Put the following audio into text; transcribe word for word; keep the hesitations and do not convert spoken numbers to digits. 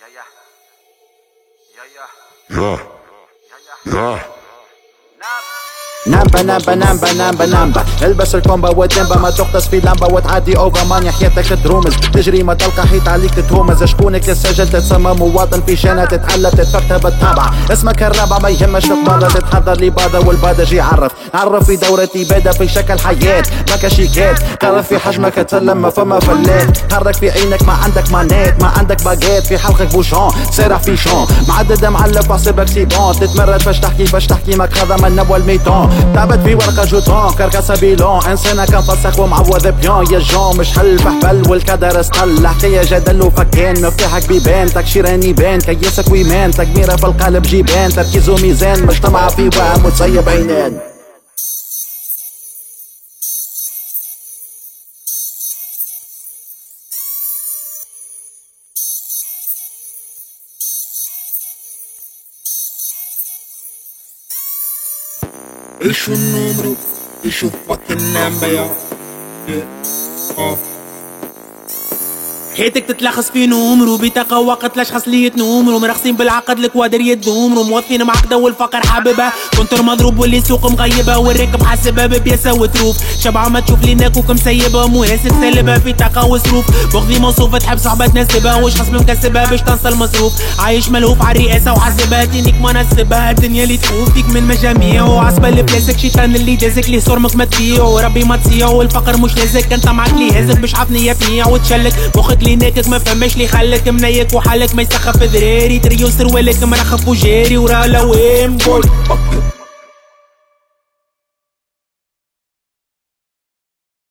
Yeah. Yeah. نامبا نامبا نامبا نامبا نامبا البس الكومبا والدمبا ما تغطس في لمبة وتعدي اوفر مانيا حياتك ترومز تجري ما تلقى حيط عليك تتهومز شكونك تسجل تتسمى مواطن في شانة تتعلم تتفكتها بالطابع اسمك الرابع ما يهمش تتبادر تتحضر لي بادا والبادا جي عرف نعرف في دورة إبادة في شكل حياة ما كشيكات تعرف في حجمك تسلم ما فما فلات حرك في عينك ما عندك مانات ما عندك باجات في حلقك بوشون سارح في شون معدد معلف وحسبك سيبون تتمرد باش تحكي باش تحكي ما كذا من نبوى الميتون تعبت في ورقة جوتون كركسة بيلون انسانة كان فسخ ومعوض بيون يا جون مش حل فحبل والكدر استقل حكاية جدل وفكان مفتاحك بيبان تكشيراني بان كيسك ويمان تكميرة في القلب جيبان تركيز وميزان مجتمع في وهم متسيب عينان Issue número, issue fucking number, yeah. Oh. حياتك تتلخص في نمرو بطاقة وقت الاشخاص اللي يتنمروا مرخصين بالعقد الكوادر يدومروا موظفين معقدة والفقر حاببها كنتر مضروب واللي سوق مغيبة والراكب حاسبها ببياسة وتروف شبعة ما تشوف لي ناكوك مسيبة مواسك سالبها في طاقة وصروف بغضي موصوفة تحب صحبة تناسبها وش خصم مكسبها باش تنصل مصروف عايش ملهوف على الرئاسة وحاسبها دينك ما نسبها الدنيا اللي تخوف فيك من مجاميع وعصبة لبلاسك شيطان اللي دازك لي صرمك ما تبيع وربي ما تصيع والفقر مش لازك انت معك لي هزك باش عطني يفنيع وتشلك مخك لي ناكك ما فماش لي خلك منيك وحالك ما يسخف ذراري تريو سروالك مرخف وجاري ورا لوين بول